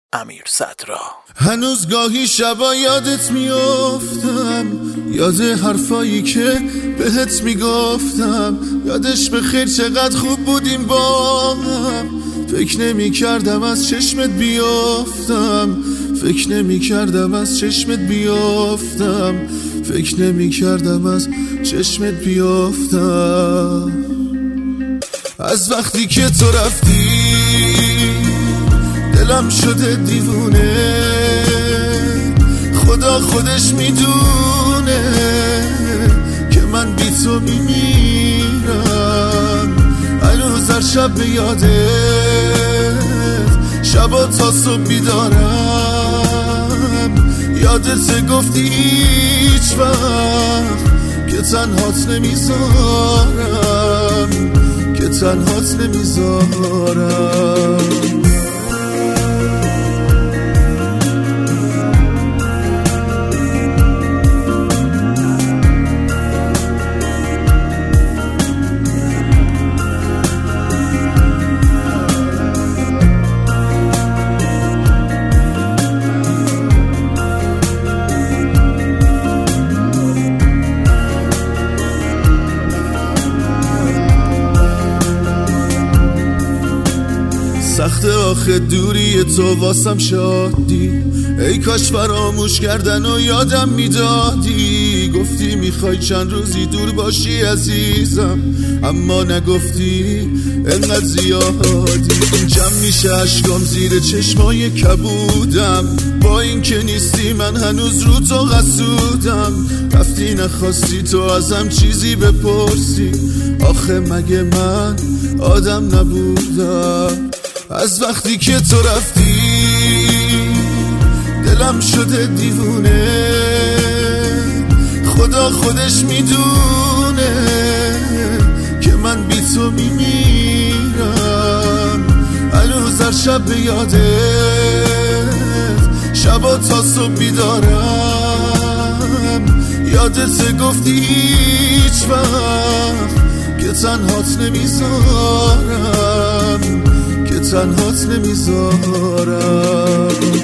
امیر صدرا. هنوز گاهی شبا یادت میافتم، یاد حرفایی که بهت میگفتم، یادش بخیر چقدر خوب بودیم با هم. فکر نمی کردم از چشمت بیافتم، فکر نمی کردم از چشمت بیافتم، فکر نمی کردم از چشمت بیافتم. از وقتی که تو رفتی دلم شده دیوونه، خدا خودش میدونه که من بی تو میمیرم. هنوز هر شب به یادت، شبا تا صبح بیدارم. یادت گفتی هیچ وقت که تنهات نمیذارم، که تنهات نمیذارم. سخت آخه دوری تو واسم شادی، ای کاش فراموش کردن و یادم میدادی. گفتی میخوای چند روزی دور باشی عزیزم، اما نگفتی انقدر زیادی. جمع میشه اشکام زیر چشمای کبودم، با این که نیستی من هنوز رو تو حسودم. رفتی نخواستی تو ازم چیزی بپرسی، آخه مگه من آدم نبودم؟ از وقتی که تو رفتی دلم شده دیوونه، خدا خودش میدونه که من بی تو میمیرم. هنوز هر شب به یادت، شبا تا صبح بیدارم. یادت گفتی هیچ وقت که تنهات نمیذارم، که تنهات نمیذارم.